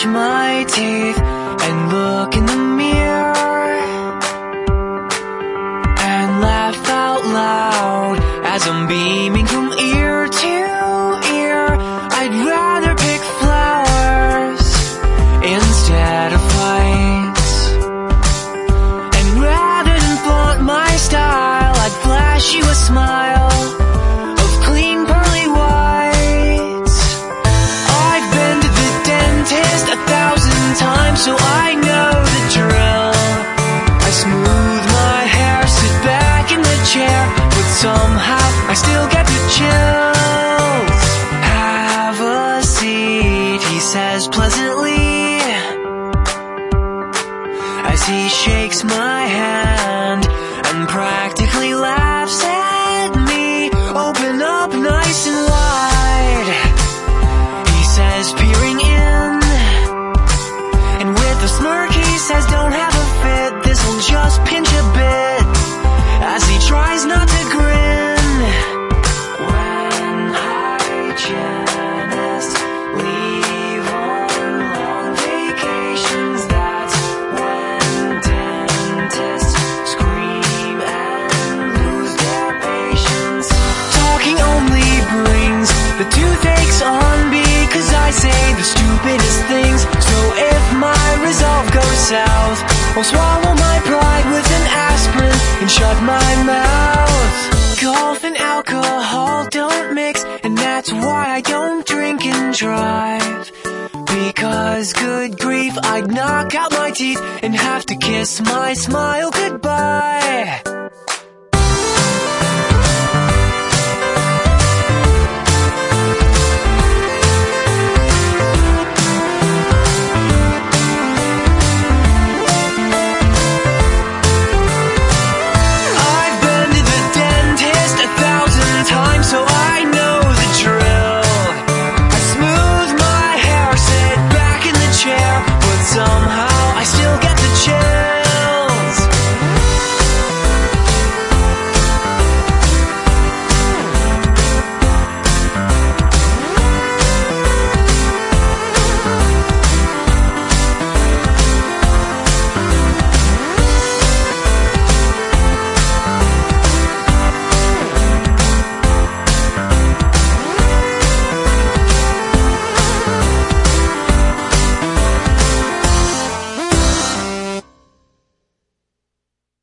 brush my teeth and look in the mirror and laugh out loud as I'm beaming from ear to ear. I'd rather pick flowers instead of fights, and rather than flaunt my style, I'd flash you a smile of clean pearly whites. I've been to the dentist 1,000 times, so I know the drill. I smooth my hair, sit back in the chair, but somehow I still get the chills. Have a seat, he says pleasantly, as he shakes my hand and practically laughs at me. Open up nice and wide, he says, peering in, and with a smirk he says, don't have a fit, this'll just pinch a bit, as he tries not to grin. When hygienists leave on long vacations, that's when dentists scream and lose their patience. Talking only brings the toothaches on, because I say the stupidest things. So if my resolve goes south, I'll swallow my pride with an aspirin and shut my mouth. Golf and alcohol don't mix, and that's why I don't drink and drive, because good grief, I'd knock out my teeth and have to kiss my smile goodbye.